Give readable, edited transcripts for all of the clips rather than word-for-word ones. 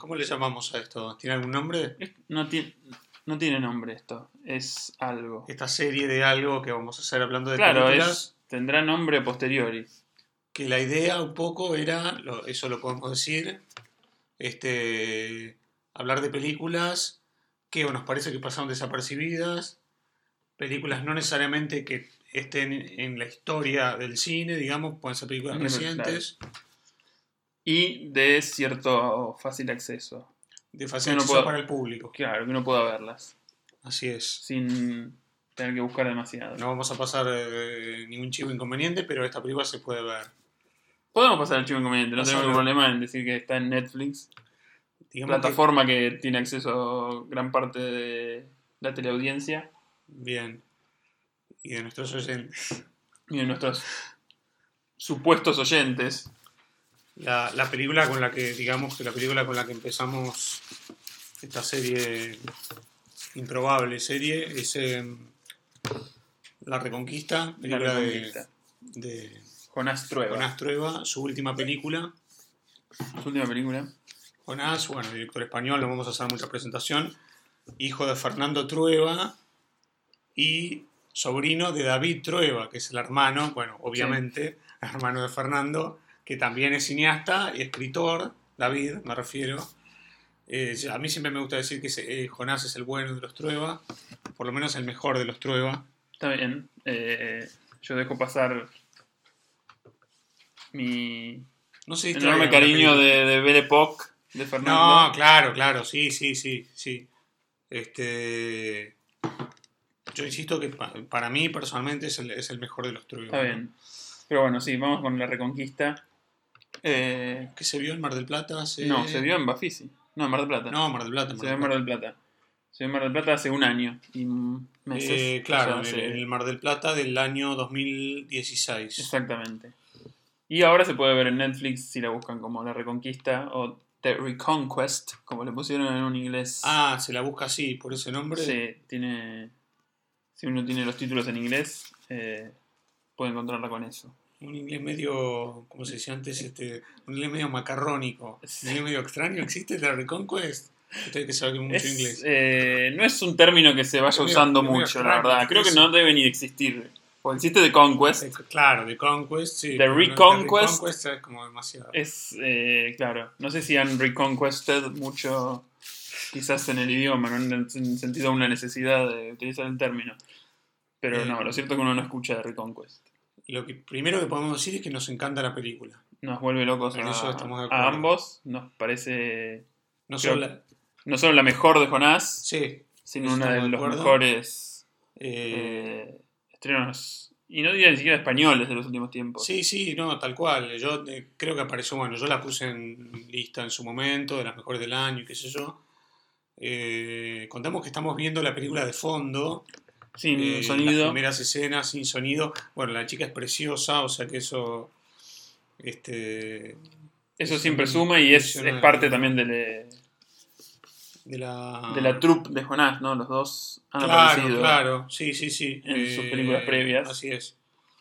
¿Cómo le llamamos a esto? ¿Tiene algún nombre? No tiene nombre esto, es algo. Esta serie de algo que vamos a hacer hablando de Claro, películas. tendrá nombre a posteriori. Que la idea un poco era, eso lo podemos decir, hablar de películas que nos parece que pasaron desapercibidas, películas no necesariamente que estén en la historia del cine, digamos, pueden ser películas recientes. Claro. Y de cierto fácil acceso. De fácil acceso para el público. Claro, que uno pueda verlas. Así es. Sin tener que buscar demasiado. No vamos a pasar ningún chivo inconveniente, pero esta película se puede ver. Podemos pasar el chivo inconveniente, no tenemos ningún problema en decir que está en Netflix. Digamos plataforma que tiene acceso a gran parte de la teleaudiencia. Bien. Y de nuestros oyentes. Y de nuestros supuestos oyentes. La película con la que, digamos que la película con la que empezamos esta serie, improbable serie, es La Reconquista, película de Jonás Trueba. Jonás Trueba, su última película. Jonás, bueno, director español, no vamos a hacer mucha presentación. Hijo de Fernando Trueba y sobrino de David Trueba, que es el hermano, bueno, obviamente, el hermano de Fernando, que también es cineasta y escritor, David, me refiero. A mí siempre me gusta decir que Jonás es el bueno de los Trueba, por lo menos el mejor de los Trueba. Está bien. Yo dejo pasar mi enorme cariño de Belle Époque de Fernando. No, claro, sí. Yo insisto que para mí personalmente es el mejor de los Trueba. Está bien. Pero bueno, sí, vamos con La Reconquista. ¿Que se vio en Mar del Plata? No, se vio en Bafisi. No, en Mar del Plata. No, Mar del Plata. Se vio en Mar del Plata. Se vio en Mar del Plata hace un año y meses. Claro, en el Mar del Plata del año 2016. Exactamente. Y ahora se puede ver en Netflix si la buscan como La Reconquista o The Reconquest, como le pusieron en un inglés. Ah, se la busca así, por ese nombre. Sí, si uno tiene los títulos en inglés, puede encontrarla con eso. Un inglés medio, como se decía antes, un inglés medio macarrónico, un inglés medio extraño. ¿Existe la Reconquest? Usted que sabe mucho inglés. No es un término que se vaya usando mucho, la verdad. Creo que no debe ni existir. Porque existe The Conquest. Claro, The Conquest, sí. The Reconquest. The Reconquest es como demasiado. Claro, no sé si han reconquested mucho, quizás en el idioma, no en el sentido de una necesidad de utilizar el término. Pero no, lo cierto es que uno no escucha de Reconquest. Lo primero que podemos decir es que nos encanta la película. Nos vuelve locos a ambos. Nos parece no solo la mejor de Jonás, sino una de los mejores estrenos, y no diría ni siquiera españoles de los últimos tiempos. Sí, no, tal cual. Yo creo que apareció, bueno, yo la puse en lista en su momento, de las mejores del año, qué sé yo. Contamos que estamos viendo la película de fondo. Sin sonido. Las primeras escenas sin sonido. Bueno, la chica es preciosa, o sea que eso... eso siempre suma y es parte también de la troupe de Jonás, ¿no? Los dos han aparecido. Claro, sí. En sus películas previas. Así es.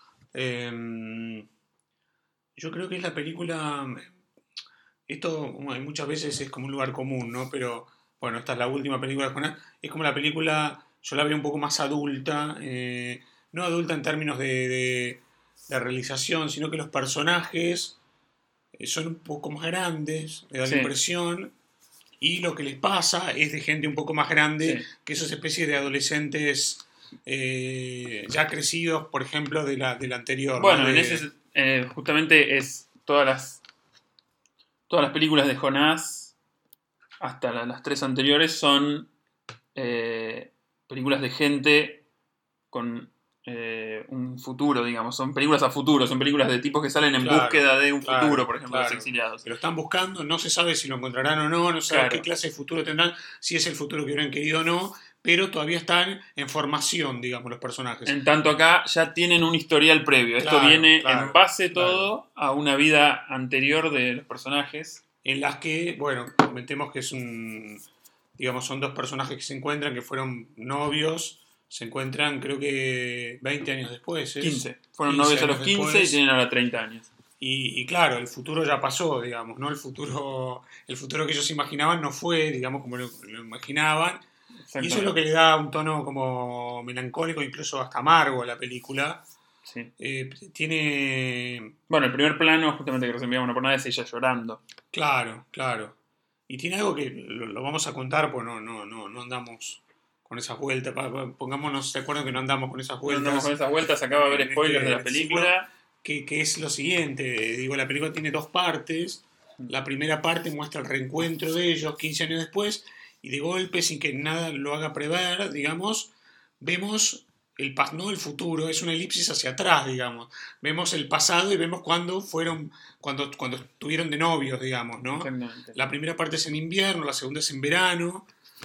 Yo creo que es la película... Esto muchas veces es como un lugar común, ¿no? Pero, bueno, esta es la última película de Jonás. Es como la película... Yo la veo un poco más adulta, no adulta en términos de realización, sino que los personajes son un poco más grandes, me da la impresión, y lo que les pasa es de gente un poco más grande que esas especies de adolescentes ya crecidos, por ejemplo, de la anterior. Bueno, en ese justamente es todas las películas de Jonás, hasta las tres anteriores, son... películas de gente con un futuro, digamos. Son películas a futuro, son películas de tipos que salen en búsqueda de un futuro, por ejemplo, los exiliados. Pero están buscando, no se sabe si lo encontrarán o no sabe qué clase de futuro tendrán, si es el futuro que hubieran querido o no, pero todavía están en formación, digamos, los personajes. En tanto acá ya tienen un historial previo. Esto viene en base todo a una vida anterior de los personajes. En las que, bueno, comentemos que es son dos personajes que se encuentran, que fueron novios, se encuentran creo que 20 años después. 15. Fueron novios a los 15 después, y tienen ahora 30 años. Y claro, el futuro ya pasó, digamos, ¿no? El futuro que ellos imaginaban no fue, digamos, como lo imaginaban. Y eso es lo que le da un tono como melancólico, incluso hasta amargo a la película. Sí. Tiene... Bueno, el primer plano, justamente que recién una pornada, es ella llorando. Claro, claro. Y tiene algo que lo vamos a contar, pues no andamos con esas vueltas. Pongámonos de acuerdo que no andamos con esas No vueltas. andamos con esas vueltas, acaba de haber spoilers de la en este película. Que es lo siguiente, digo, la película tiene dos partes. La primera parte muestra el reencuentro de ellos 15 años después, y de golpe, sin que nada lo haga prever, digamos, vemos no el futuro, es una elipsis hacia atrás, digamos. Vemos el pasado y vemos cuando estuvieron de novios, digamos, ¿no? Exactamente. La primera parte es en invierno, la segunda es en verano.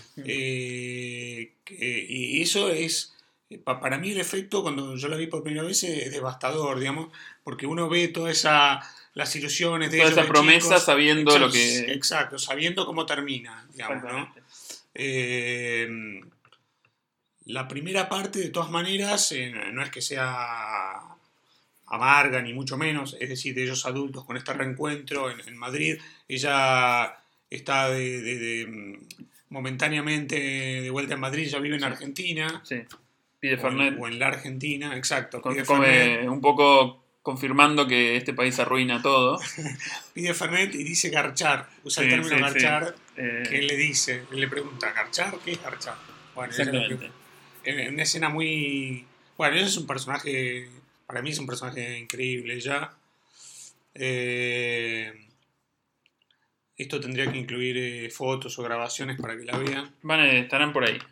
Y eso es, para mí el efecto, cuando yo la vi por primera vez, es devastador, digamos, porque uno ve las ilusiones de toda ellos, esa de promesa, chicos, sabiendo exacto, lo que... Exacto, sabiendo cómo termina, digamos, ¿no? La primera parte, de todas maneras, no es que sea amarga, ni mucho menos, es decir, de ellos adultos con este reencuentro en Madrid. Ella está momentáneamente de vuelta en Madrid, ya vive en Argentina. Sí, pide Fernet. O en la Argentina, exacto. Come un poco confirmando que este país arruina todo. Pide Fernet y dice garchar, usa el término garchar, que él le dice, él le pregunta, ¿garchar? ¿Qué es garchar? Bueno, exactamente. En una escena muy... Bueno, ese es un personaje, para mí es un personaje increíble ya. Esto tendría que incluir fotos o grabaciones para que la vean. Estarán por ahí.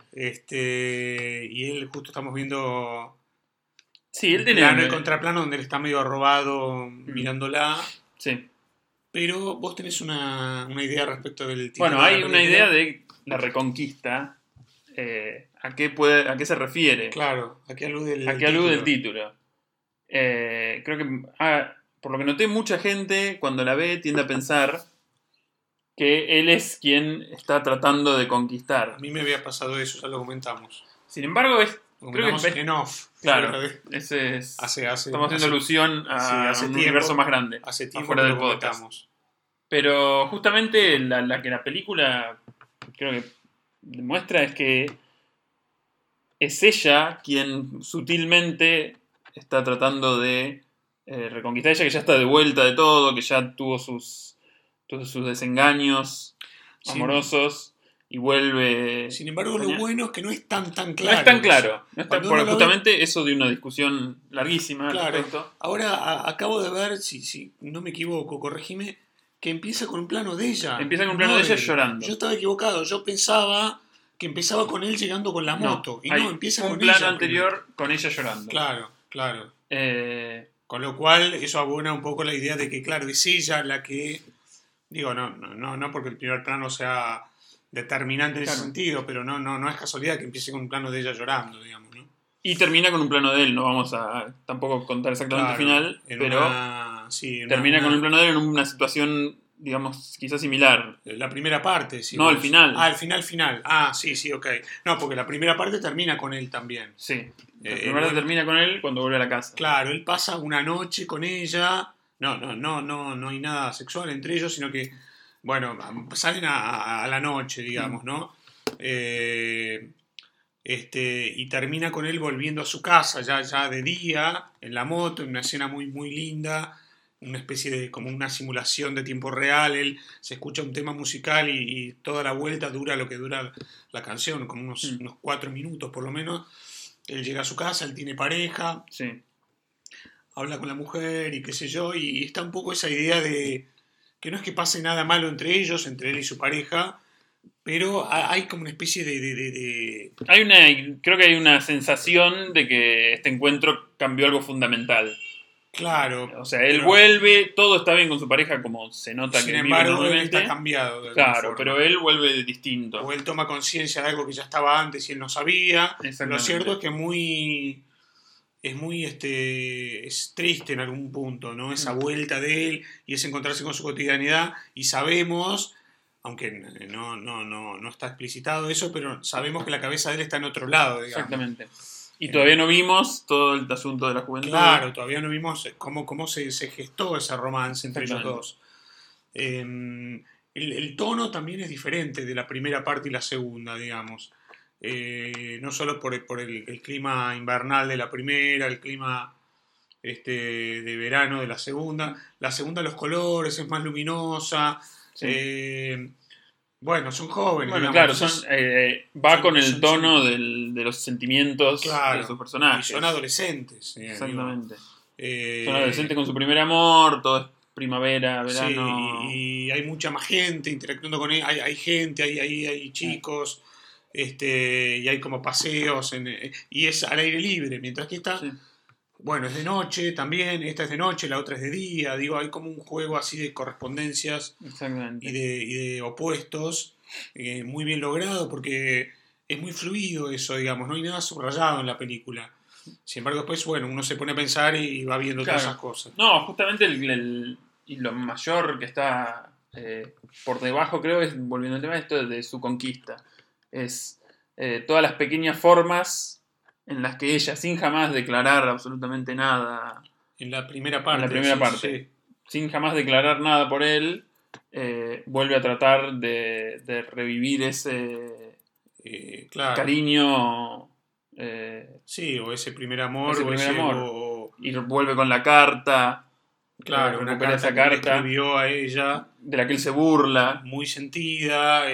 Y él, justo estamos viendo... Sí, él tiene el contraplano donde él está medio arrobado mirándola. Sí. Pero vos tenés una idea respecto del título. Bueno, hay una idea de la reconquista. ¿A qué se refiere? Claro, ¿a qué alude el título? Creo que, por lo que noté, mucha gente cuando la ve tiende a pensar que él es quien está tratando de conquistar. A mí me había pasado eso, ya lo comentamos. Sin embargo, creo que en off. Claro, ese es, estamos haciendo alusión a un universo más grande. Hace tiempo fuera que del lo podcast. Comentamos. Pero justamente la que la película creo que demuestra es que es ella quien sutilmente está tratando de reconquistar. Ella que ya está de vuelta de todo, que ya tuvo todos sus desengaños amorosos y vuelve... Sin embargo, lo bueno es que no es tan claro. No es tan claro. Porque justamente eso de una discusión larguísima al respecto. Ahora acabo de ver, si no me equivoco, corregime, que empieza con un plano de ella. Empieza con un plano de ella llorando. Yo estaba equivocado, yo pensaba que empezaba con él llegando con la moto. Y no, empieza con ella. Un plano anterior con ella llorando. Claro. Con lo cual, eso abona un poco la idea de que, claro, es ella la que... Digo, no porque el primer plano sea determinante en ese sentido, pero no es casualidad que empiece con un plano de ella llorando, digamos, ¿no? Y termina con un plano de él, no vamos a tampoco contar exactamente el final, pero termina con un plano de él en una situación, digamos, quizás similar. La primera parte, sí. No, el final. El final. Sí, ok. No, porque la primera parte termina con él también. Sí, la primera parte termina con él cuando vuelve a la casa. Claro, él pasa una noche con ella. No hay nada sexual entre ellos, sino que, bueno, salen a la noche, digamos, ¿no? Y termina con él volviendo a su casa, ya de día, en la moto, en una escena muy, muy linda, una especie de, como una simulación de tiempo real. Se escucha un tema musical y toda la vuelta dura lo que dura la canción, como unos 4 minutos por lo menos. Él llega a su casa, él tiene pareja. Sí. Habla con la mujer y qué sé yo, y está un poco esa idea de que no es que pase nada malo entre ellos, entre él y su pareja, pero hay como una especie de... Creo que hay una sensación de que este encuentro cambió algo fundamental. Claro. O sea, él vuelve, todo está bien con su pareja, como se nota que sin embargo, él está cambiado. Claro, pero él vuelve distinto. O él toma conciencia de algo que ya estaba antes y él no sabía. Lo cierto es que es triste en algún punto, ¿no? Esa vuelta de él y es encontrarse con su cotidianidad, y sabemos, aunque no está explicitado eso, pero sabemos que la cabeza de él está en otro lado, digamos. Exactamente. Y todavía no vimos todo el asunto de la juventud. Claro, todavía no vimos cómo se gestó ese romance entre ellos dos. El tono también es diferente de la primera parte y la segunda, digamos. No solo por el clima invernal de la primera, el clima de verano de la segunda. La segunda, los colores, es más luminosa. Sí. Bueno, son jóvenes. Bueno, digamos, claro, va con el tono de los sentimientos de sus personajes. Y son adolescentes. Exactamente. Son adolescentes con su primer amor, todo es primavera, verano. Sí, y hay mucha más gente interactuando con él. Hay gente, hay chicos, y hay como paseos, y es al aire libre. Mientras que esta, bueno, es de noche también. Esta es de noche, la otra es de día. Digo, hay como un juego así de correspondencias y de opuestos, muy bien logrado, porque es muy fluido eso, digamos. No hay nada subrayado en la película. Sin embargo, después, bueno, uno se pone a pensar y va viendo todas esas cosas. No, justamente y lo mayor que está por debajo, creo, es, volviendo al tema, esto de su conquista. Es todas las pequeñas formas en las que ella, sin jamás declarar absolutamente nada... En la primera parte. Sí. Sin jamás declarar nada por él, vuelve a tratar de revivir ese cariño... sí, o ese primer amor. Y vuelve con la carta. Claro, una carta esa que carta le escribió a ella. De la que él se burla. Muy sentida.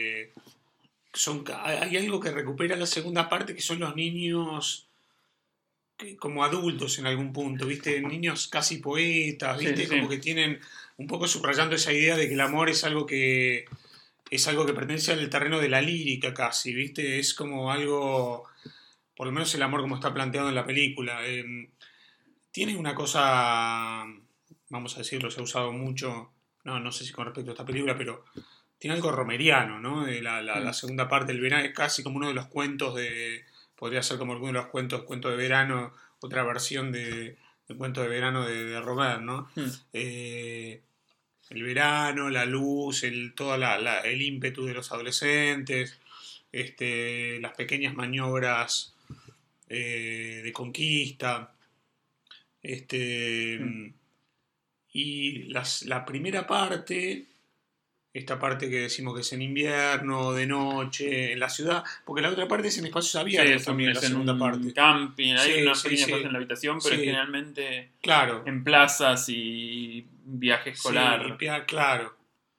Hay algo que recupera la segunda parte, que son los niños como adultos en algún punto, ¿viste? Niños casi poetas, ¿viste? Sí. Como que tienen un poco subrayando esa idea de que el amor es algo que pertenece al terreno de la lírica casi, ¿viste? Es como algo... Por lo menos el amor como está planteado en la película. Tiene una cosa, vamos a decirlo, se ha usado mucho, no sé si con respecto a esta película, pero tiene algo romeriano, ¿no? De la segunda parte del verano, es casi como uno de los cuentos podría ser como alguno de los cuento de verano, otra versión del cuento de verano de Romer, ¿no? El verano, la luz, todo el ímpetu de los adolescentes, las pequeñas maniobras de conquista, y la primera parte, esta parte que decimos que es en invierno, de noche, en la ciudad, porque la otra parte es en espacios abiertos también, la segunda parte. Camping, hay unas pequeñas cosas en la habitación, pero es generalmente en plazas y viaje escolar. Claro.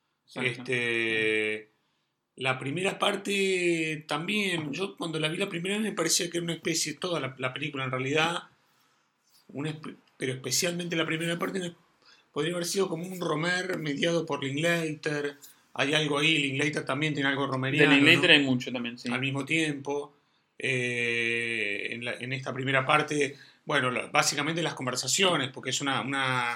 La primera parte también, yo cuando la vi la primera vez me parecía que era una especie, toda la película en realidad, pero especialmente la primera parte podría haber sido como un Romer mediado por Linklater. Hay algo ahí, Linklater también tiene algo romeriano. De Linklater, ¿no? Hay mucho también, sí. Al mismo tiempo, en esta primera parte, bueno, básicamente las conversaciones, porque es una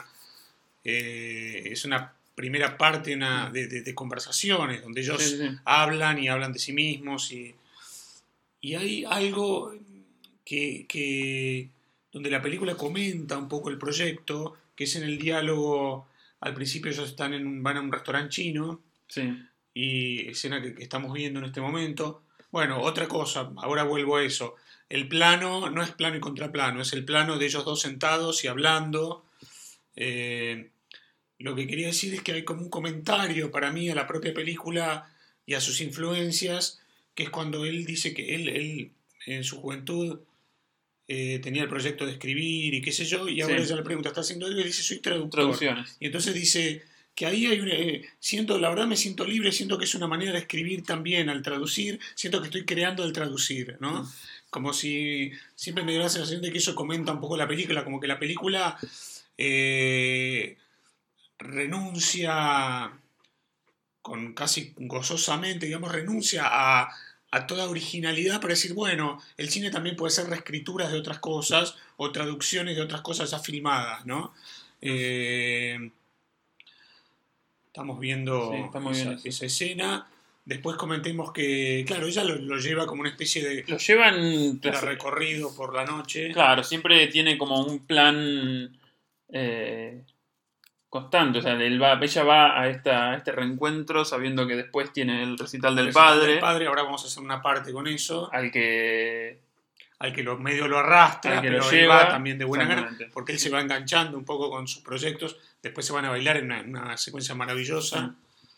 primera parte de conversaciones, donde ellos hablan y hablan de sí mismos, y hay algo donde la película comenta un poco el proyecto, que es en el diálogo. Al principio ellos van a un restaurante chino, y escena que estamos viendo en este momento. Bueno, otra cosa, ahora vuelvo a eso. El plano no es plano y contraplano, es el plano de ellos dos sentados y hablando. Lo que quería decir es que hay como un comentario para mí a la propia película y a sus influencias, que es cuando él dice que él en su juventud tenía el proyecto de escribir y qué sé yo, y ahora ella le pregunta, ¿está haciendo algo? Y dice, soy traductor. Traducciones. Y entonces dice que ahí hay la verdad me siento libre, siento que es una manera de escribir también al traducir, siento que estoy creando al traducir, ¿no? Como si siempre me dio la sensación de que eso comenta un poco la película, como que la película renuncia casi gozosamente, digamos, renuncia a toda originalidad para decir, bueno, el cine también puede ser reescrituras de otras cosas o traducciones de otras cosas ya filmadas, ¿no? Estamos viendo esa escena. Después comentemos que, claro, ella lo lleva como una especie de... Lo llevan... de recorrido por la noche. Claro, siempre tiene como un plan constante. O sea, ella va a este reencuentro sabiendo que después tiene el recital del padre. Ahora vamos a hacer una parte con eso. Al que al que lo medio lo arrastra, Al que pero lo él lleva, va también de buena gana, exactamente. porque él se va enganchando un poco con sus proyectos. Después se van a bailar en una secuencia maravillosa.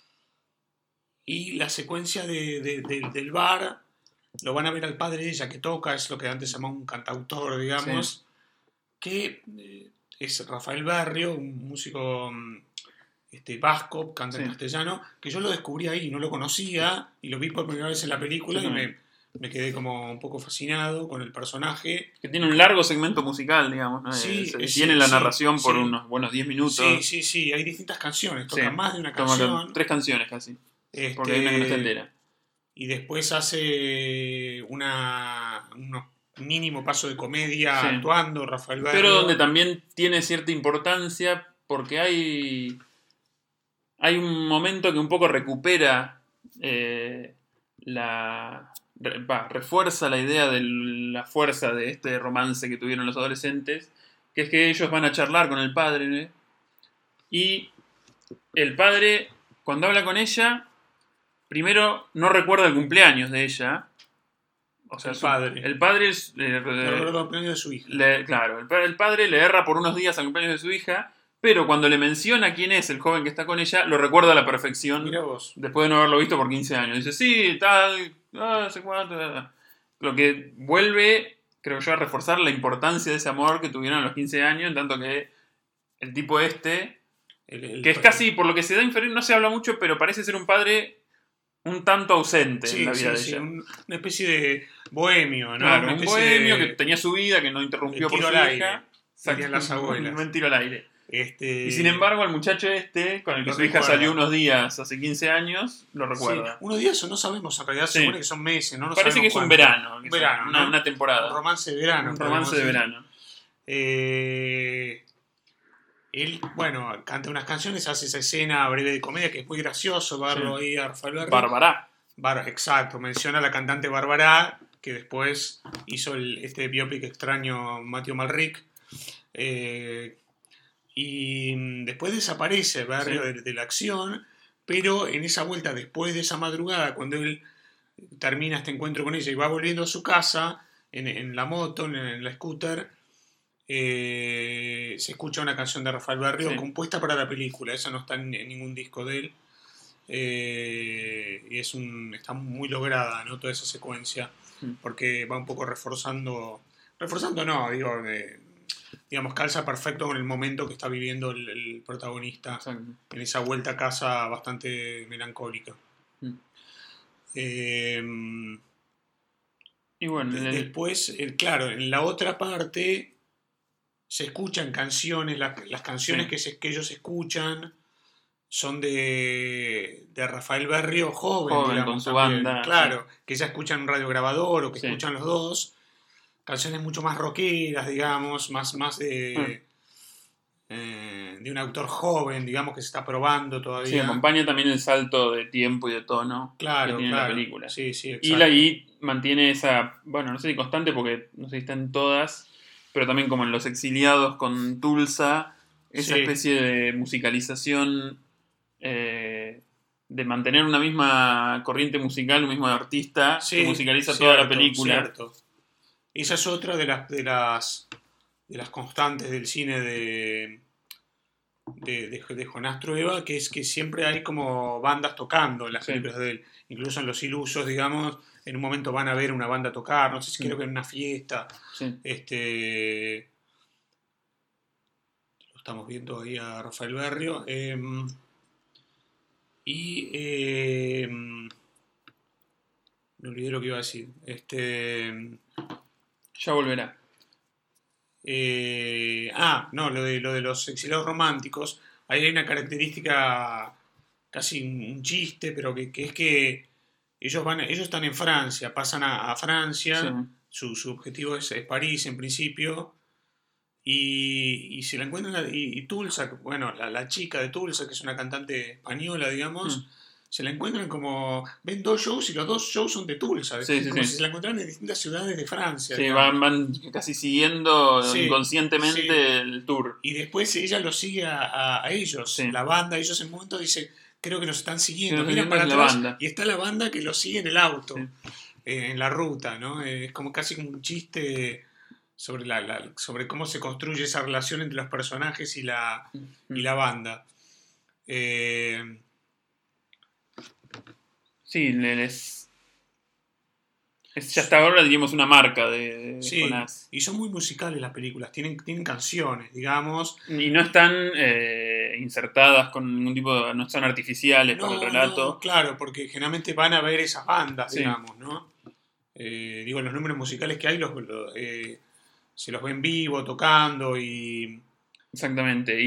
Y la secuencia del bar, lo van a ver al padre de ella que toca, es lo que antes se llamaba un cantautor, digamos, que es Rafael Berrio, un músico vasco, canta en castellano, que yo lo descubrí ahí, no lo conocía, y lo vi por primera vez en la película y me quedé como un poco fascinado con el personaje. Que tiene un largo segmento musical, digamos, ¿no? Sí, tiene la narración por unos buenos 10 minutos. Sí, hay distintas canciones, toca más de una canción. 3 canciones casi. Porque hay una que no está entera. Y después hace un mínimo paso de comedia actuando Rafael Berrio. Pero donde también tiene cierta importancia porque hay un momento que un poco recupera refuerza la idea de la fuerza de este romance que tuvieron los adolescentes, que es que ellos van a charlar con el padre, y el padre, cuando habla con ella, primero no recuerda el cumpleaños de ella. O sea, el padre recuerda el cumpleaños de su hija. Claro, el padre le erra por unos días al cumpleaños de su hija, pero cuando le menciona quién es el joven que está con ella, lo recuerda a la perfección. Mirá vos. Después de no haberlo visto por 15 años. Dice, sí, tal, no sé cuánto. Lo que vuelve, creo yo, a reforzar la importancia de ese amor que tuvieron a los 15 años, en tanto que el tipo que es casi, por lo que se da a inferir, no se habla mucho, pero parece ser un padre un tanto ausente en la vida de ella. Una especie de bohemio, ¿no? Claro, un bohemio que tenía su vida, que no interrumpió por su hija. Salían las abuelas. Un tiro al aire. Y sin embargo, el muchacho con el que su hija salió unos días hace 15 años, lo recuerda. Sí, unos días o no sabemos, en realidad se supone que son meses, ¿no? Parece que es un verano. ¿no? Una temporada. Un romance de verano. Un romance de verano. Él, canta unas canciones, hace esa escena breve de comedia que es muy gracioso verlo ahí a Rafael Berrio. Bárbara. Exacto, menciona a la cantante Bárbara, que después hizo este biopic extraño Matthew Malric. Y después desaparece Berrio de la acción, pero en esa vuelta, después de esa madrugada, cuando él termina este encuentro con ella y va volviendo a su casa, en la moto, en la scooter, se escucha una canción de Rafael Berrio compuesta para la película. Esa no está en ningún disco de él. Y está muy lograda, ¿no? Toda esa secuencia, porque va un poco reforzando no, digamos, calza perfecto con el momento que está viviendo el protagonista. Exacto. En esa vuelta a casa bastante melancólica. Y bueno, después, claro, en la otra parte se escuchan canciones, las canciones que ellos escuchan son de Rafael Berrio joven, digamos, con su también. banda. Claro, que ya escuchan un radiograbador o que escuchan los dos. Canciones mucho más rockeras, digamos, más de un autor joven, digamos, que se está probando todavía. Sí, acompaña también el salto de tiempo y de tono que tiene la película. Sí, exacto. Y ahí mantiene esa, no sé si constante porque no sé si está en todas, pero también como en Los Exiliados con Tulsa, esa especie de musicalización, de mantener una misma corriente musical, un mismo artista que musicaliza toda la película. Cierto. Esa es otra de las constantes del cine de Jonás Trueba, que es que siempre hay como bandas tocando en las películas de él. Incluso en Los Ilusos, digamos, en un momento van a ver una banda tocar, no sé si creo que en una fiesta. Lo estamos viendo ahí a Rafael Berrio. Me olvidé lo que iba a decir. Ya volverá. Lo de los exiliados románticos. Ahí hay una característica, casi un chiste, pero que es que ellos están en Francia, pasan a Francia, su objetivo es París en principio, y se la encuentran, y Tulsa, la chica de Tulsa, que es una cantante española, digamos, se la encuentran ven 2 shows y los 2 shows son de Tulsa, si se la encontraran en distintas ciudades de Francia. Sí, van casi siguiendo inconscientemente el tour. Y después ella los sigue a ellos, la banda, ellos en un momento dicen, creo que nos están siguiendo, miran para atrás y está la banda que los sigue en el auto. en la ruta, ¿no? Es como casi como un chiste sobre, sobre cómo se construye esa relación entre los personajes y la banda. Sí, ya hasta ahora diríamos una marca de Sí, Jonás. y son muy musicales las películas, tienen canciones, digamos. Y no están insertadas con ningún tipo de... no son artificiales para el No, no, relato. claro, porque generalmente van a ver esas bandas, Sí, digamos, ¿no? Digo, los números musicales que hay se los ve en vivo, tocando exactamente.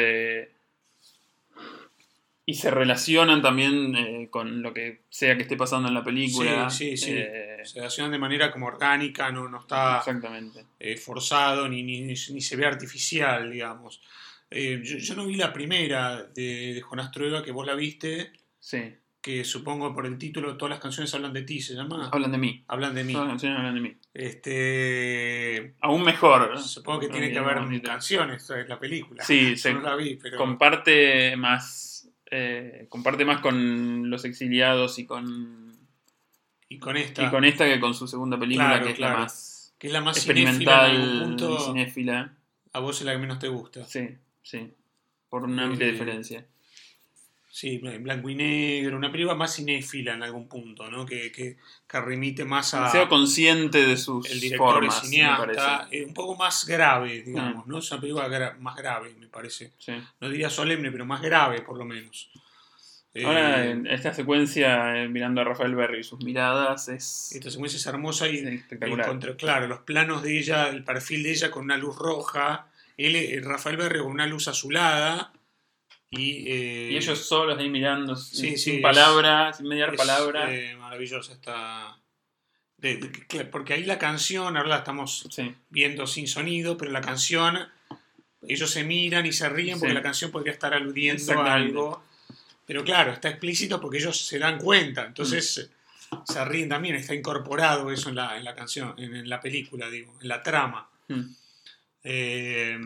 Y se relacionan también con lo que sea que esté pasando en la sí, película. sí, sí. Se hacen de manera como orgánica, no está Exactamente. forzado ni se ve artificial, digamos. Yo no vi la primera de Jonás Trueba, que vos la viste, Sí. que supongo por el título todas las canciones hablan de ti, ¿se llama? Hablan de mí. Hablan de Todas las mí. canciones hablan de mí. Este, Aún mejor. supongo que tiene que haber Podríamos admitir. canciones en la película. Sí, Yo no la vi, pero... comparte más con Los Exiliados Y con y esta, con esta que con su segunda película, claro, que es la claro. más Que es la más cinéfila en algún experimental y punto. cinéfila. A vos es la que menos te gusta. Sí, sí. Por una amplia Eh, diferencia. sí, en blanco y negro. Una película más cinéfila en algún punto, ¿no? Que remite más Demasiado a... consciente de El sus director es formas, me parece. cineasta. Un poco más grave, digamos, ¿no? Es una película más grave, me parece. Sí. No diría solemne, pero más grave, por lo menos. Ahora, en esta secuencia, mirando a Rafael Berry y sus miradas, Esta secuencia es hermosa y espectacular. claro, los planos de ella, el perfil de ella con una luz roja, Rafael Berrio con una luz azulada Y ellos solos ahí mirando, sí, sin sí, palabra, sin mediar palabra. maravillosa esta... porque ahí la canción, ahora la estamos Sí, viendo sin sonido, pero la canción, ellos se miran y se ríen porque sí. la canción podría estar aludiendo a Exactamente. algo. Pero claro, está explícito porque ellos se dan cuenta, entonces se ríen también, está incorporado eso en la canción, en la película, digo, en la trama. Eh,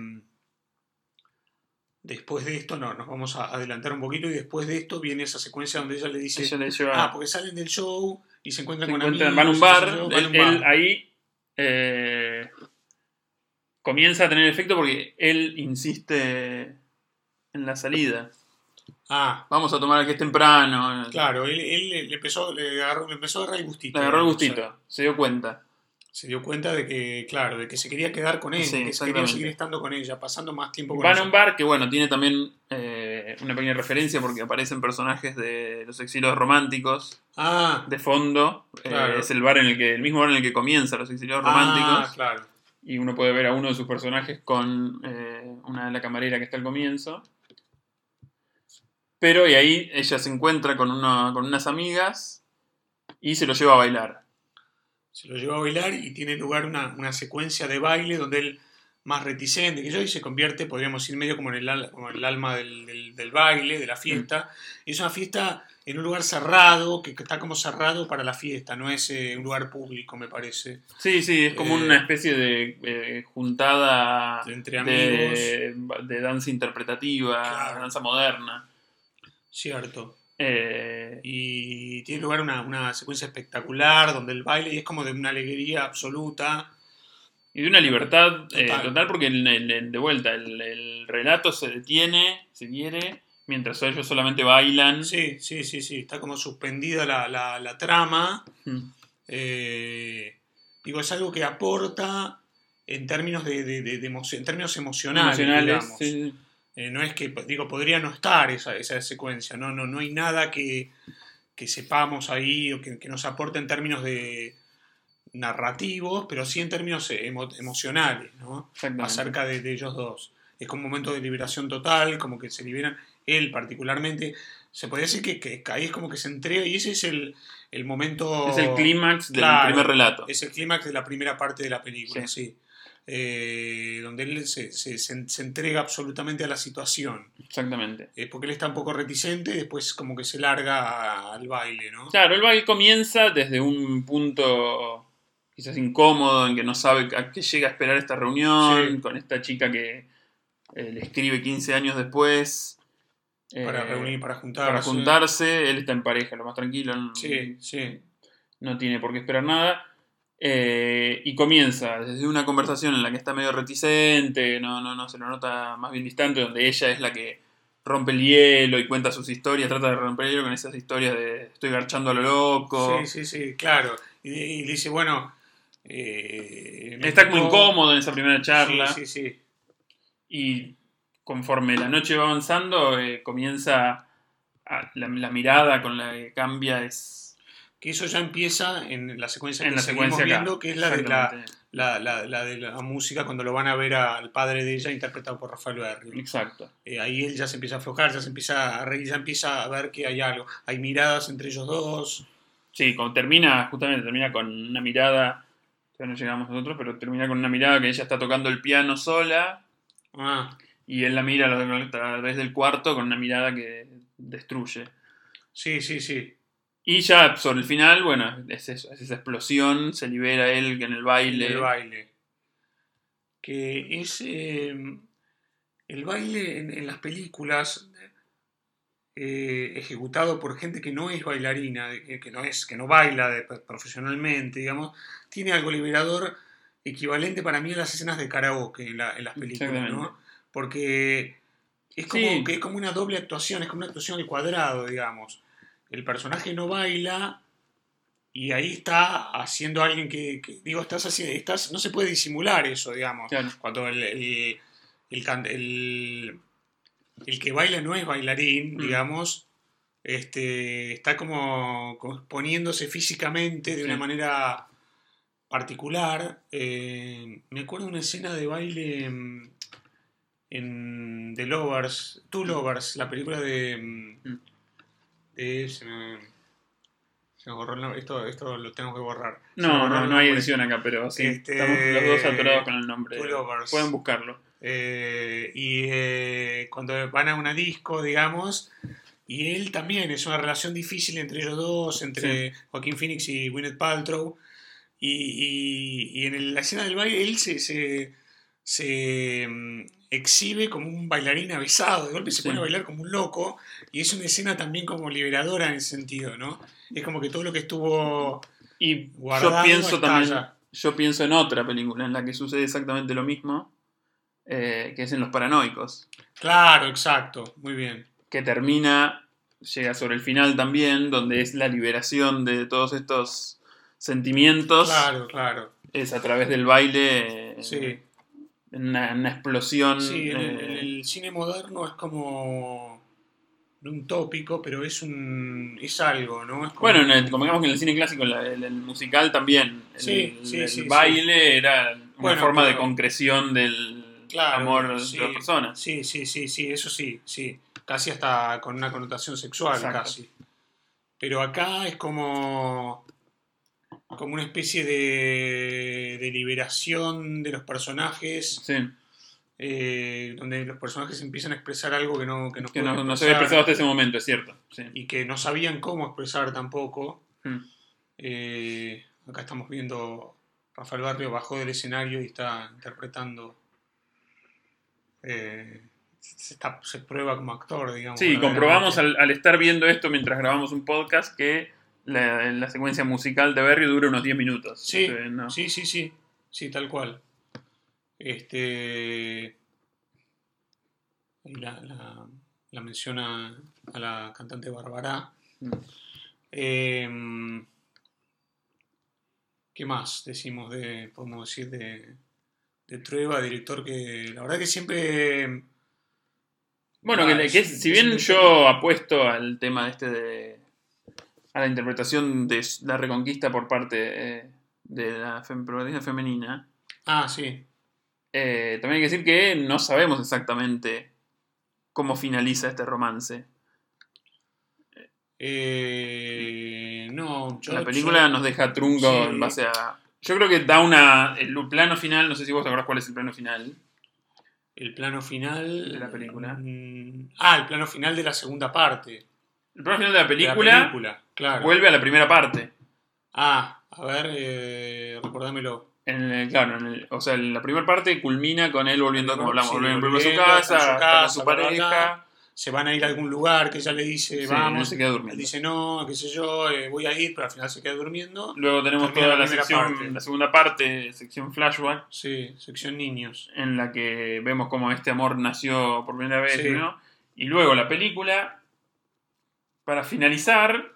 después de esto, no, nos vamos a adelantar un poquito y después de esto viene esa secuencia donde ella le dice, Ella le lleva, porque salen del show y se encuentran se con encuentran, amigos, van a un y qué bar, sé yo, van a un él bar. ahí comienza a tener efecto porque él insiste en la salida. Vamos a tomar aquí es temprano. Claro, él le empezó a agarrar el gustito. Le agarró el digamos, gustito, o sea, se dio cuenta. se dio cuenta de que, claro, de que se quería quedar con él, Sí, que se quería seguir estando con ella, pasando más tiempo con Van ella. a un bar que, bueno, tiene también una pequeña referencia porque aparecen personajes de Los Exiliados Románticos de fondo. Claro. Es el mismo bar en el que comienza Los Exiliados Románticos. Claro. Y uno puede ver a uno de sus personajes con una de la camarera que está al comienzo. Pero y ahí ella se encuentra con unas amigas y se lo lleva a bailar. Se lo lleva a bailar y tiene lugar una secuencia de baile donde él, más reticente que yo, y se convierte, podríamos decir, medio como en el alma del baile, de la fiesta. Y es una fiesta en un lugar cerrado, que está como cerrado para la fiesta, no es un lugar público, me parece. Sí, es como una especie de juntada entre amigos. De danza interpretativa, Claro. danza moderna. Cierto. Y tiene lugar una secuencia espectacular donde el baile y es como de una alegría absoluta. Y de una libertad total porque de vuelta el relato se detiene, se quiere, mientras ellos solamente bailan. Sí. Está como suspendida la trama. Digo, es algo que aporta en términos en términos emocionales, digamos. Sí. No es que, digo, podría no estar esa secuencia, no hay nada que sepamos ahí o que nos aporte en términos de narrativos, pero sí en términos emocionales, ¿no? Acerca de ellos dos. Es como un momento de liberación total, como que se liberan, él particularmente, se podría decir que ahí es como que se entrega y ese es el momento... Es el clímax del primer relato. Es el clímax de la primera parte de la película, sí. Donde él se entrega absolutamente a la situación. Exactamente. Porque él está un poco reticente y después como que se larga al baile, ¿no? Claro, el baile comienza desde un punto quizás incómodo, en que no sabe a qué llega a esperar esta reunión, con esta chica que le escribe 15 años después. Para juntarse. Para juntarse, él está en pareja, lo más tranquilo. Sí. no tiene por qué esperar nada. Y comienza desde una conversación en la que está medio reticente, no se lo nota, más bien distante, donde ella es la que rompe el hielo y cuenta sus historias, trata de romper el hielo con esas historias de estoy garchando a lo loco. Sí, claro. Y dice, bueno, Está como incómodo en esa primera charla. Sí. Y conforme la noche va avanzando, comienza la mirada con la que cambia es... Que eso ya empieza en la secuencia en que la seguimos secuencia acá, viendo, que es la de la música cuando lo van a ver al padre de ella interpretado por Rafael Berrio. Exacto. Ahí él ya se empieza a aflojar, ya se empieza a reír, ya empieza a ver que hay algo. Hay miradas entre ellos dos. Sí, cuando justamente termina con una mirada, ya no llegamos nosotros, pero termina con una mirada que ella está tocando el piano sola. Y él la mira a través del cuarto con una mirada que destruye. Sí. Y ya sobre el final, bueno, es eso, es esa explosión, se libera él en el baile. El baile. Que es el baile en las películas ejecutado por gente que no es bailarina, que no baila profesionalmente, digamos, tiene algo liberador equivalente para mí a las escenas de karaoke en las películas, ¿no? Porque es como que es como una doble actuación, es como una actuación al cuadrado, digamos. El personaje no baila y ahí está haciendo alguien que digo, no se puede disimular eso, digamos. Claro. Cuando el que baila no es bailarín, digamos, está como poniéndose físicamente de una manera particular. Me acuerdo de una escena de baile en The Lovers, Two Lovers, la película de se me borró el nombre. Esto lo tengo que borrar. No hay edición acá, pero sí, estamos los dos atorados con el nombre. Two Lovers. Pueden buscarlo. Cuando van a una disco, digamos, y él también, es una relación difícil entre ellos dos, entre Joaquín Phoenix y Gwyneth Paltrow, y en la escena del baile él se exhibe como un bailarín avesado, de golpe se pone a bailar como un loco, y es una escena también como liberadora en ese sentido, ¿no? Es como que todo lo que estuvo guardado yo pienso en otra película en la que sucede exactamente lo mismo, que es en Los Paranoicos. Claro, exacto, muy bien. Que llega sobre el final también, donde es la liberación de todos estos sentimientos. Claro. Es a través del baile. Sí. Una explosión. Sí, en el cine moderno es como un tópico, pero es algo, ¿no? Es como digamos que en el cine clásico, el musical también. El baile era una forma de concreción del amor de las personas. Sí, eso sí. Casi hasta con una connotación sexual, exacto. Casi. Pero acá es como una especie de liberación de los personajes. Sí. Donde los personajes empiezan a expresar algo que no se había expresado hasta ese momento, es cierto. Sí. Y que no sabían cómo expresar tampoco. Acá estamos viendo Rafael Barrio bajó del escenario y está interpretando. Se prueba como actor, digamos. Sí, comprobamos al estar viendo esto mientras grabamos un podcast que la secuencia musical de Berrio dura unos 10 minutos. Sí, ¿no? Sí, tal cual. Y la menciona a la cantante Barbará. ¿Qué más podemos decir de Trueba, director que la verdad que siempre... Bueno, si bien yo apuesto al tema a la interpretación de la Reconquista por parte de la protagonista femenina. Sí. También hay que decir que no sabemos exactamente cómo finaliza este romance. La película nos deja trunco en base a... Yo creo que da el plano final, no sé si vos te acordás cuál es el plano final. El plano final... de la película. El plano final de la segunda parte. El plano final de la película claro. Vuelve a la primera parte. A ver, recordámelo. La primera parte culmina con él volviendo, como hablamos, volviendo a su casa, con su pareja. se van a ir a algún lugar, que ella le dice, Sí, vamos, él se queda él durmiendo. dice, no, qué sé yo, voy a ir, pero al final se queda durmiendo. Luego tenemos Termina toda la la primera sección, parte. la segunda parte, sección flashback, Sí, sección niños. en la que vemos cómo este amor nació por primera vez, Sí. ¿no? Y luego la película, para finalizar,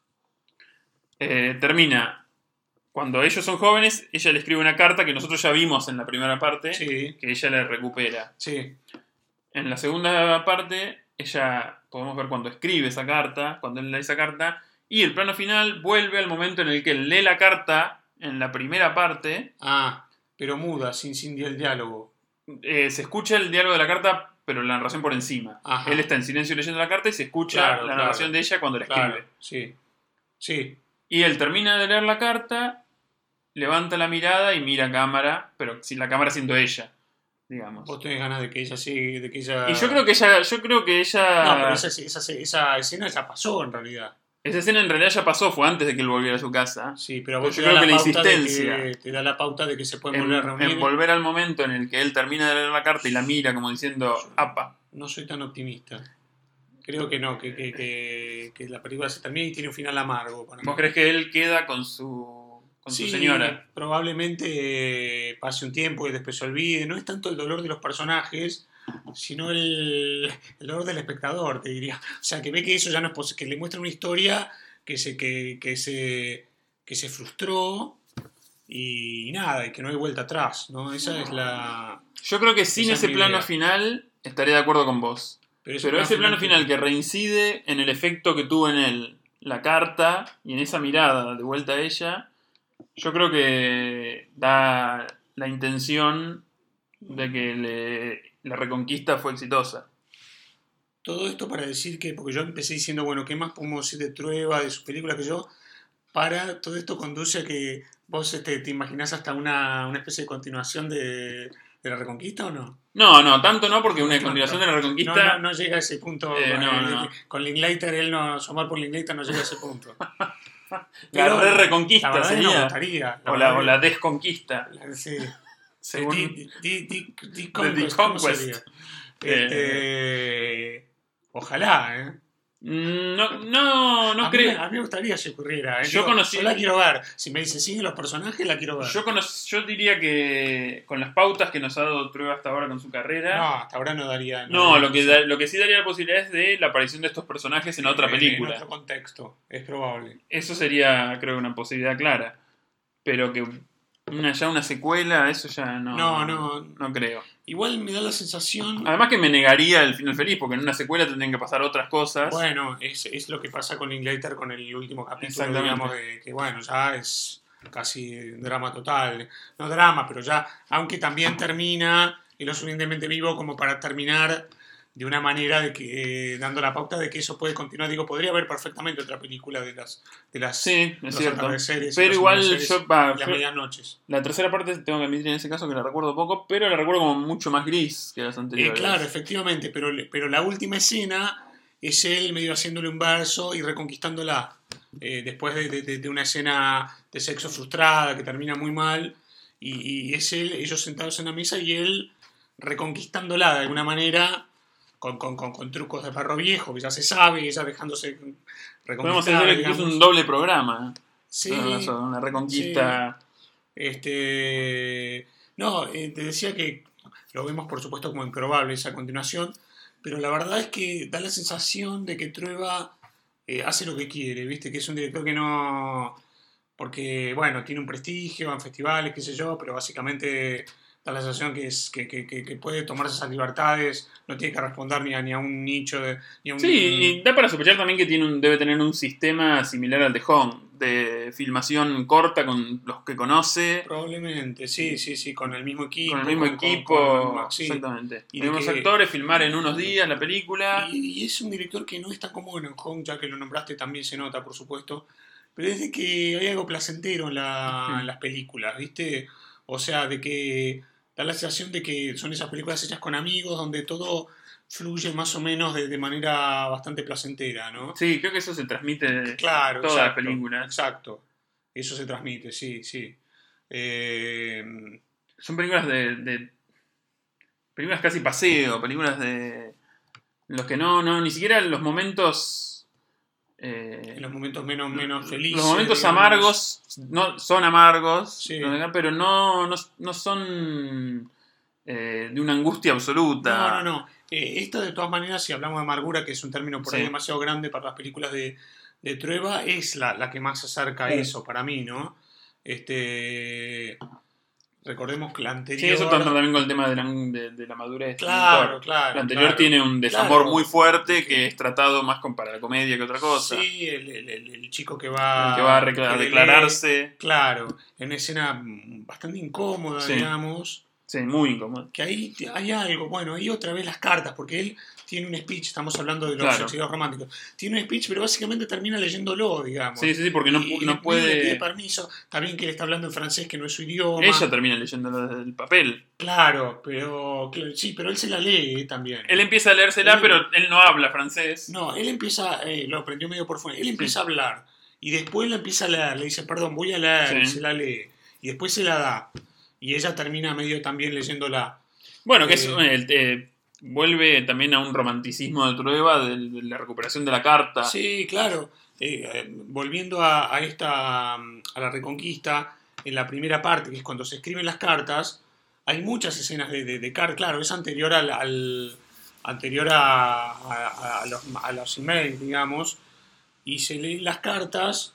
termina cuando ellos son jóvenes, ella le escribe una carta que nosotros ya vimos en la primera parte, Sí, que ella le recupera. sí. En la segunda parte, ella, podemos ver cuando escribe esa carta, cuando él lee esa carta, y el plano final vuelve al momento en el que él lee la carta en la primera parte. Ah, pero muda, sin el diálogo. Se escucha el diálogo de la carta, pero la narración por encima. Ajá. Él está en silencio leyendo la carta y se escucha Claro, la narración de ella cuando la escribe. Claro, sí. Sí, Y él termina de leer la carta, levanta la mirada y mira a cámara, pero sin la cámara siendo ella, digamos. vos tenés ganas de que ella siga, de que ella... Y yo creo que ella, No, pero esa escena ya pasó en realidad. esa escena en realidad ya pasó, fue antes de que él volviera a su casa. Sí, pero Pero vos yo te da creo que la pauta insistencia te da la pauta de que se pueden volver a reunir. En volver al momento en el que él termina de leer la carta y la mira como diciendo, apa. No soy tan optimista. Creo que no, que la película se termina y tiene un final amargo. Para mí. ¿Vos crees que él queda con su Sí, señora? probablemente pase un tiempo y después se olvide. No es tanto el dolor de los personajes, sino el dolor del espectador, te diría. O sea, que ve que eso ya no es posible, que le muestra una historia que se frustró y nada, y que no hay vuelta atrás, ¿no? Esa es la... Yo creo que sin Esa es ese mi plano idea. final estaría de acuerdo con vos. Pero ese plano final que reincide en el efecto que tuvo en él la carta y en esa mirada de vuelta a ella, yo creo que da la intención de que la reconquista fue exitosa. Todo esto para decir que, porque yo empecé diciendo, bueno, ¿qué más podemos decir de Trueba, de sus películas que yo? Todo esto conduce a que vos te imaginás hasta una especie de continuación de la Reconquista o no? No, tanto no, porque una continuación de la No, reconquista... no llega a ese punto. No. Con Linklater, su amor por Linklater no llega a ese punto. La reconquista la verdad sería. Me gustaría. O la desconquista. Sí. Según Conquest, ¿cómo sería? Ojalá, ¿eh? No creo. A mí me gustaría si ocurriera. ¿eh? Yo la quiero ver. Si me dicen siguen los personajes, la quiero ver. Yo diría que con las pautas que nos ha dado Trueba hasta ahora con su carrera. No, hasta ahora no daría. Lo que sí daría la posibilidad es de la aparición de estos personajes en otra película. En otro contexto, es probable. Eso sería, creo, una posibilidad clara. Pero que una secuela, eso ya no creo. Igual me da la sensación... Además que me negaría el final feliz, porque en una secuela tendrían que pasar otras cosas. Bueno, es lo que pasa con Linklater con el último capítulo, digamos, que bueno, ya es casi drama total. No drama, pero ya, aunque también termina y lo suficientemente vivo como para terminar de una manera de que dando la pauta de que eso puede continuar. Digo, podría haber perfectamente otra película de las sí, es cierto. Pero igual las medianoches. La tercera parte tengo que admitir en ese caso que la recuerdo poco, pero la recuerdo como mucho más gris que las anteriores. Claro, efectivamente, pero la última escena es él medio haciéndole un verso y reconquistándola. Después de una escena de sexo frustrada que termina muy mal, y es ellos sentados en la mesa y él reconquistándola de alguna manera. Con trucos de perro viejo, que ya se sabe, ella dejándose reconquistar. Podemos hacer incluso un doble programa. Sí. Una reconquista. Sí. No, te decía que lo vemos por supuesto como improbable esa continuación, pero la verdad es que da la sensación de que Trueba hace lo que quiere, ¿viste? Que es un director que no... Porque, bueno, tiene un prestigio en festivales, qué sé yo, pero básicamente... Da la sensación que puede tomarse esas libertades, no tiene que responder ni a un nicho. Sí, y da para sospechar también que debe tener un sistema similar al de Hong, de filmación corta con los que conoce. Probablemente, sí, con el mismo equipo. Con el mismo equipo, sí. Exactamente. Y los actores filmar en unos días la película. Y es un director que no es tan común en Hong, ya que lo nombraste también se nota, por supuesto. Pero es de que hay algo placentero en las películas, ¿viste? O sea, de que... Da la sensación de que son esas películas hechas con amigos donde todo fluye más o menos de manera bastante placentera, ¿no? Sí, creo que eso se transmite en todas las películas. Exacto, eso se transmite, sí. Son películas películas casi paseo, películas de En los que no, ni siquiera los momentos. En los momentos menos felices. Los momentos digamos. amargos no son amargos, Sí. pero no son de una angustia absoluta. No. Esto, de todas maneras, si hablamos de amargura, que es un término por ahí Sí. demasiado grande para las películas de Trueba, es la que más se acerca a eso para mí, ¿no? Recordemos que la anterior... Sí, eso tanto también con el tema de la madurez. Claro, La anterior tiene un desamor muy fuerte que es tratado más para la comedia que otra cosa. Sí, el chico que va... El que va a declararse. Claro, en una escena bastante incómoda, Sí. digamos. Sí, muy incómodo. Que ahí hay algo, bueno, ahí otra vez las cartas, porque él tiene un speech, estamos hablando de los exiliados románticos, tiene un speech, pero básicamente termina leyéndolo, digamos. Sí, porque no puede... Le pide permiso, está bien que él está hablando en francés, que no es su idioma. Ella termina leyéndolo desde el papel. Claro, pero él se la lee también. Él empieza a leérsela, pero él no habla francés. No, él empieza, lo aprendió medio por fuera, él empieza a hablar, y después la empieza a leer, le dice, perdón, voy a leer, y se la lee, y después se la da, y ella termina medio también leyéndola. Bueno, que es vuelve también a un romanticismo de Trueba de la recuperación de la carta. Sí, claro. Volviendo a la Reconquista, en la primera parte, que es cuando se escriben las cartas, hay muchas escenas de cartas. Claro, es anterior anterior a los emails, digamos, y se leen las cartas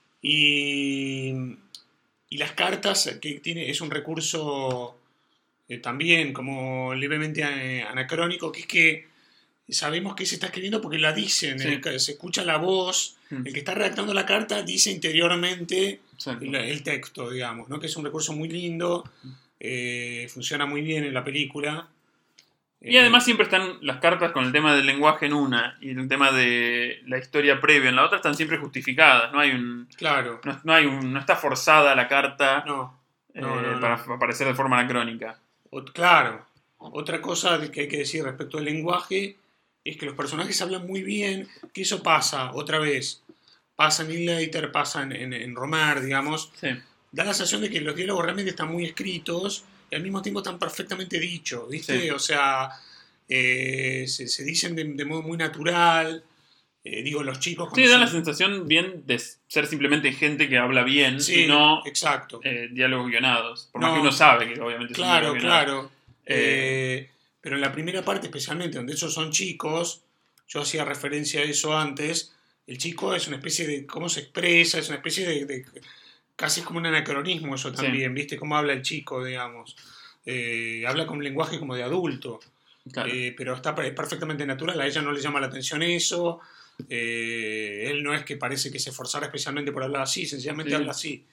y las cartas que es un recurso también como levemente anacrónico, que es que sabemos que se está escribiendo porque la dicen, se escucha la voz, el que está redactando la carta dice interiormente el texto, digamos, ¿no? Que es un recurso muy lindo, funciona muy bien en la película. Y además siempre están las cartas con el tema del lenguaje en una y el tema de la historia previa en la otra, están siempre justificadas, no hay un... Claro. No está forzada la carta para no. aparecer de forma anacrónica. Claro. Otra cosa que hay que decir respecto al lenguaje es que los personajes hablan muy bien, que eso pasa, otra vez, pasa en Linklater, pasa en Romer, digamos. Sí. Da la sensación de que los diálogos realmente están muy escritos y al mismo tiempo están perfectamente dichos, ¿viste? Sí. O sea, se dicen de modo muy natural. Digo, los chicos... Sí, da la sensación bien de ser simplemente gente que habla bien y no exacto. Diálogos guionados. Por más que uno sabe que obviamente claro, son claro. Pero en la primera parte, especialmente, donde esos son chicos, yo hacía referencia a eso antes, el chico es una especie de... ¿Cómo se expresa? Es una especie de casi es como un anacronismo eso también, ¿viste? Cómo habla el chico, digamos. Habla con un lenguaje como de adulto. Claro. Pero es perfectamente natural, a ella no le llama la atención eso. Él no es que parece que se esforzara especialmente por hablar así, sencillamente habla así.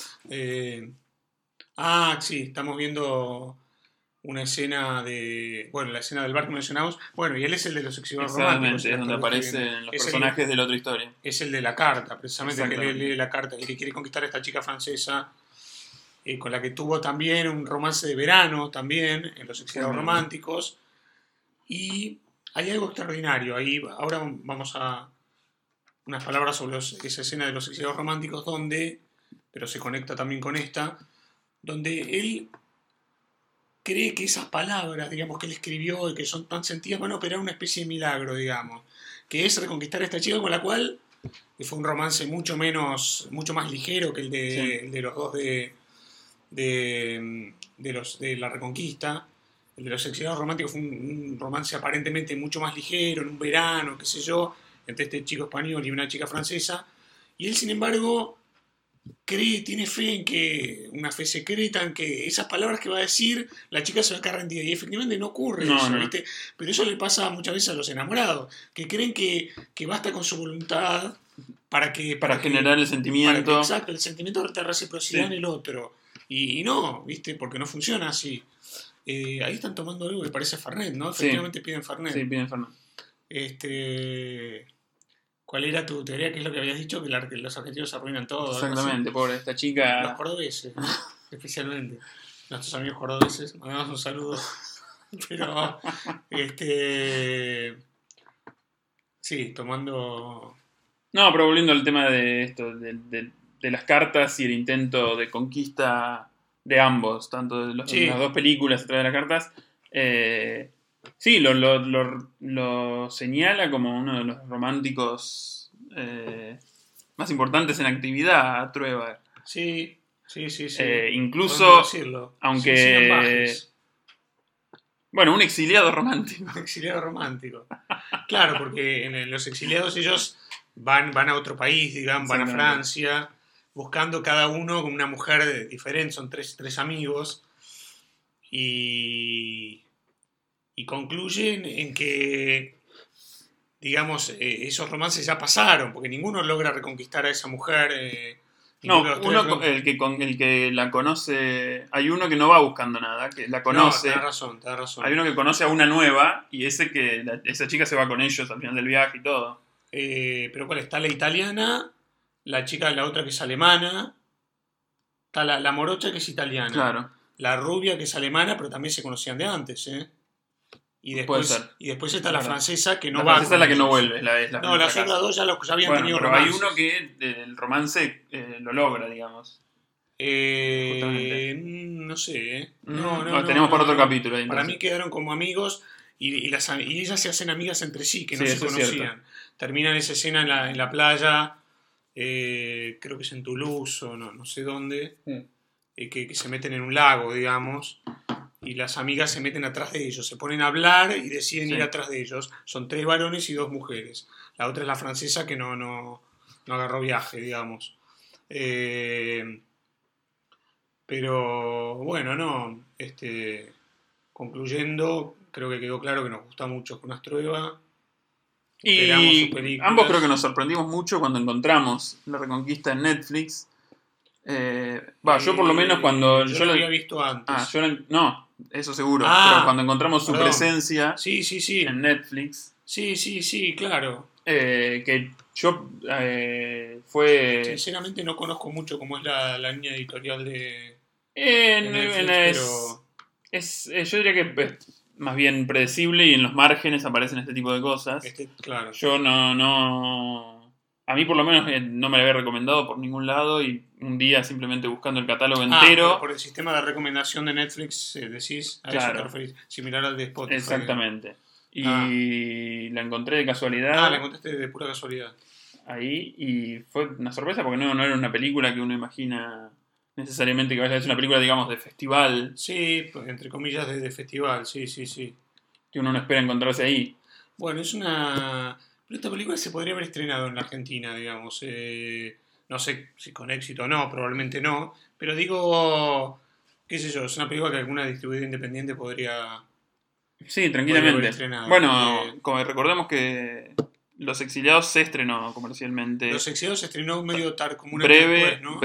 Sí, estamos viendo una escena la escena del bar que mencionamos. Bueno, y él es el de los exiliados románticos. Es donde aparecen los personajes de la otra historia. Es el de la carta, precisamente, que lee la carta, el que quiere conquistar a esta chica francesa, con la que tuvo también un romance de verano, también, en los exiliados románticos. Y hay algo extraordinario ahí. Ahora vamos a unas palabras sobre esa escena de los exiliados románticos pero se conecta también con esta, donde él cree que esas palabras, digamos, que él escribió y que son tan sentidas, van a operar una especie de milagro, digamos, que es reconquistar a esta chica con la cual fue un romance mucho más ligero que el de los dos de la Reconquista. El de los exiliados románticos fue un romance aparentemente mucho más ligero, en un verano, qué sé yo, entre este chico español y una chica francesa. Y él, sin embargo, tiene fe una fe secreta en que esas palabras que va a decir, la chica se va a quedar rendida. Y efectivamente no ocurre eso, ¿viste? Pero eso le pasa muchas veces a los enamorados, que creen que basta con su voluntad para generar el sentimiento. Exacto, el sentimiento de reciprocidad en el otro. Y no, ¿viste? Porque no funciona así. Ahí están tomando algo que parece Fernet, ¿no? Efectivamente piden Fernet. Sí, piden Fernet. ¿Cuál era tu teoría? ¿Qué es lo que habías dicho? Que los argentinos arruinan todo. Exactamente, pobre esta chica. Los cordobeses, ¿no? Especialmente. Nuestros amigos cordobeses, mandamos un saludo. Pero, sí, tomando... No, pero volviendo al tema de esto, de las cartas y el intento de conquista de ambos, tanto de las dos películas a través de las cartas, Sí, lo señala como uno de los románticos más importantes en actividad a Trueba. Sí. Incluso, Podemos decirlo. Sin aunque... ambajes. Bueno, un exiliado romántico. Un exiliado romántico. Claro, porque los exiliados ellos van a otro país, digamos, van a Francia, buscando cada uno con una mujer diferente, son tres amigos, y concluyen en que, digamos, esos romances ya pasaron, porque ninguno logra reconquistar a esa mujer. No, el que la conoce, hay uno que no va buscando nada, que la conoce. No, tenés razón. Hay uno que conoce a una nueva y esa chica se va con ellos al final del viaje y todo. Pero ¿cuál? Está la italiana, la otra que es alemana, está la morocha que es italiana, claro, la rubia que es alemana, pero también se conocían de antes, ¿eh? Y después está la francesa que no va. La francesa es la que no vuelve. No, las otras dos ya habían tenido pero romances. hay uno que el romance lo logra, digamos. No sé, ¿eh? No, tenemos por otro capítulo. Ahí, para mí quedaron como amigos y ellas se hacen amigas entre sí, que no se conocían. Terminan esa escena en la playa, creo que es en Toulouse o no sé dónde, que se meten en un lago, digamos. Y las amigas se meten atrás de ellos, se ponen a hablar y deciden ir atrás de ellos. Son 3 varones y 2 mujeres. La otra es la francesa que no agarró viaje, digamos. Pero bueno, concluyendo, creo que quedó claro que nos gusta mucho Jonas Trueba. Y ambos creo que nos sorprendimos mucho cuando encontramos La Reconquista en Netflix. Yo por lo menos cuando... Yo lo había visto antes. No, eso seguro. Pero cuando encontramos su presencia en Netflix... Sí, claro. Que yo fue... Sinceramente no conozco mucho cómo es la línea editorial de Netflix, pero yo diría que es más bien predecible y en los márgenes aparecen este tipo de cosas. Claro. Yo no... A mí por lo menos no me lo había recomendado por ningún lado y un día simplemente buscando el catálogo entero... Por el sistema de recomendación de Netflix, decís, a eso te referís, similar al de Spotify. Exactamente. Y la encontré de casualidad. La encontraste de pura casualidad. Ahí, y fue una sorpresa porque no era una película que uno imagina necesariamente que vaya a ser una película, digamos, de festival. Sí, entre comillas de festival, sí. Que uno no espera encontrarse ahí. Bueno, pero esta película se podría haber estrenado en la Argentina, digamos. No sé si con éxito o no, probablemente no. Pero digo, qué sé yo, es una película que alguna distribuidora independiente podría... Sí, tranquilamente. Bueno, como recordemos que Los Exiliados se estrenó comercialmente. Los Exiliados se estrenó medio tarde, como una después, ¿no?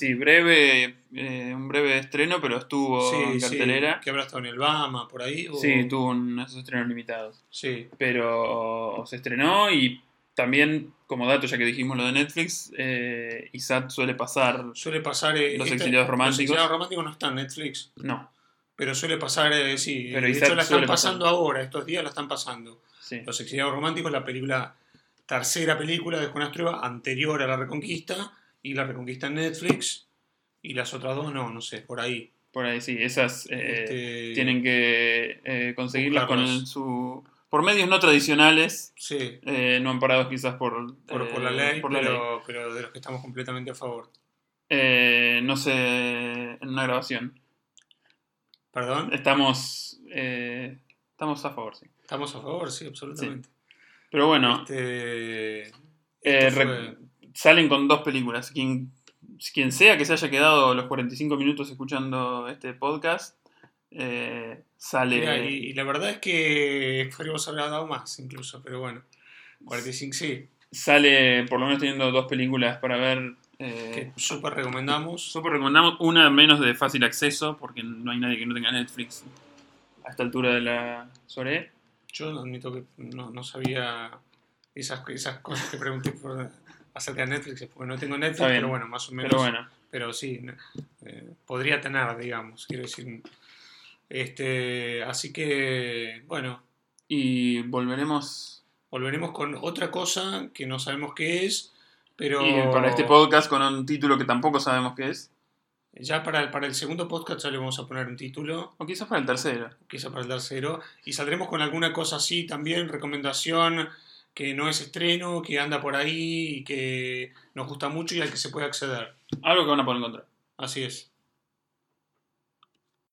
Un breve estreno, pero estuvo en cartelera. Sí, que habrá estado en el Bama, por ahí. Sí, tuvo esos estrenos limitados. Sí. Pero se estrenó y también, como dato, ya que dijimos lo de Netflix, ISAT suele pasar Los Exiliados Románticos. Los Exiliados Románticos no están en Netflix. No. Pero suele pasar, sí. Pero de hecho, la están pasando ahora, estos días la están pasando. Sí. Los Exiliados Románticos, tercera película de Jonas Trueba, anterior a La Reconquista, y La Reconquista en Netflix, y las otras dos no sé, por ahí. Por ahí, sí, esas tienen que conseguirlas por medios no tradicionales, no amparados quizás por la ley, pero de los que estamos completamente a favor. No sé, en una grabación. ¿Perdón? Estamos a favor, sí. Estamos a favor, sí, absolutamente. Sí. Pero bueno, salen con 2 películas. Quien sea que se haya quedado los 45 minutos escuchando este podcast, sale... Mirá, y la verdad es que podríamos haber dado más incluso, pero bueno, 45 sí. Sale por lo menos teniendo 2 películas para ver... que súper recomendamos. Una menos de fácil acceso, porque no hay nadie que no tenga Netflix a esta altura de la Sore. Yo admito que no sabía esas cosas que pregunté acerca de Netflix, porque no tengo Netflix, pero bueno, más o menos. Pero sí, podría tener, digamos, quiero decir. Así que, bueno. Y volveremos con otra cosa que no sabemos qué es, pero... Y para este podcast con un título que tampoco sabemos qué es. Ya para el segundo podcast ya le vamos a poner un título, O quizás para el tercero. quizá para el tercero, y saldremos con alguna cosa así también, recomendación que no es estreno, que anda por ahí y que nos gusta mucho y al que se puede acceder. Algo que van a poder encontrar. Así es.